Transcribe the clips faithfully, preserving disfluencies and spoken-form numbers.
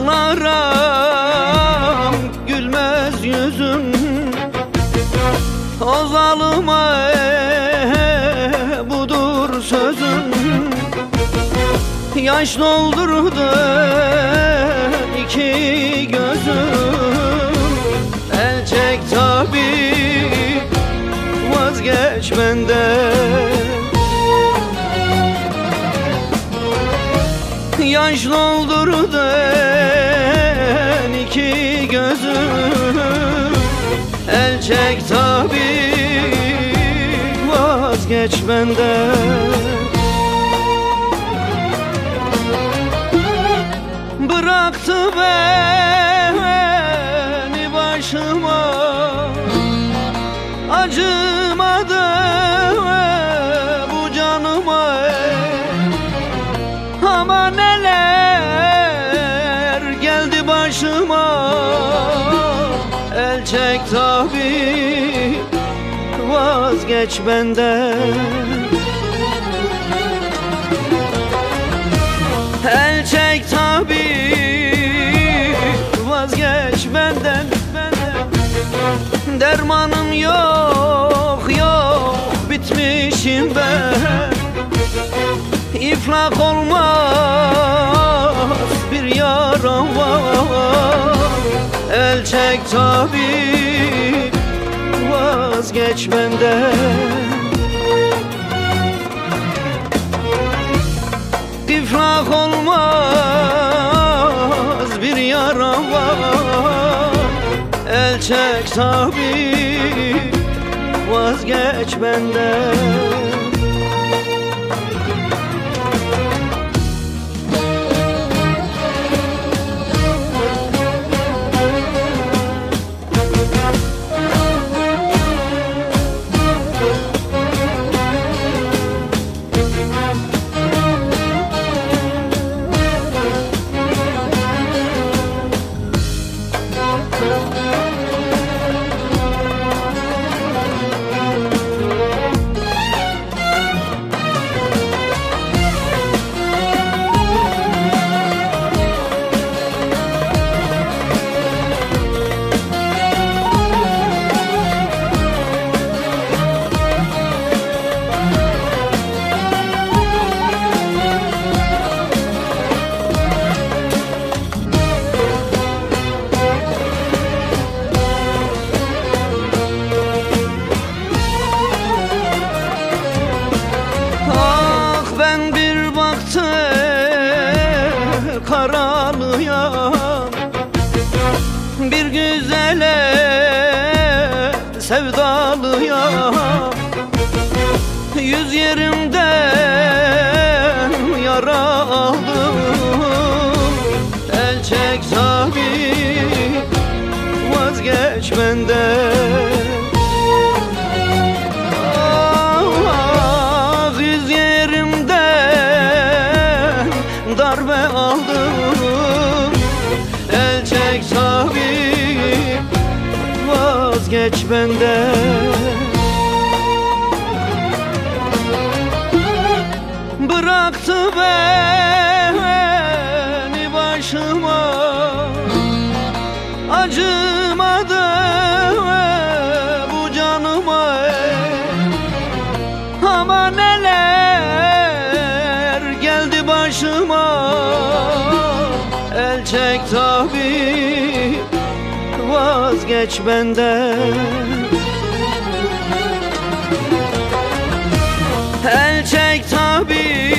ağlarım, gülmez yüzüm. O zalıma eh, budur sözüm. Yaş doldurdu iki gözüm. El çek tabi, vazgeç benden. Yaş doldurdu iki gözüm. El çek tabi, vazgeç benden. Bıraktı beni başıma, acımadı bu canıma. Ama neler geldi başıma. El çek tabi, vazgeç benden. El çek tabi, vazgeç benden, benden. Dermanım yok, yok, bitmişim ben. İflak olmaz bir yaram var. El çek tabi, vazgeç benden. İflak olmaz bir yaram var. El çek tabi, vazgeç benden. Karalıyam, bir güzele sevdalıyam. Yüz yerimden yara aldım. El çek tabi, vazgeç benden. Ah, yüz yerimden darbe aldım. El çek tabi, vazgeç benden. Bıraktı beni başıma, acımadı bu canıma. Ama neler geldi başıma. El çek tabi, vazgeç benden. El çek tabi,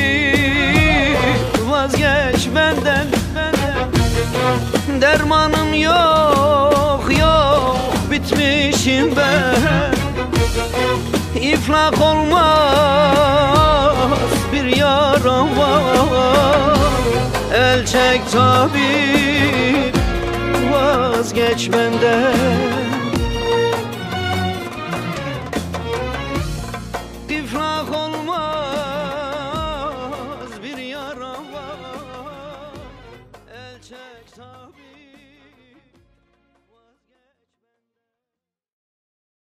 vazgeç benden, benden. Dermanım yok, yok, bitmişim ben. İflak olmaz bir yaram var. El çek tabi, vazgeç benden.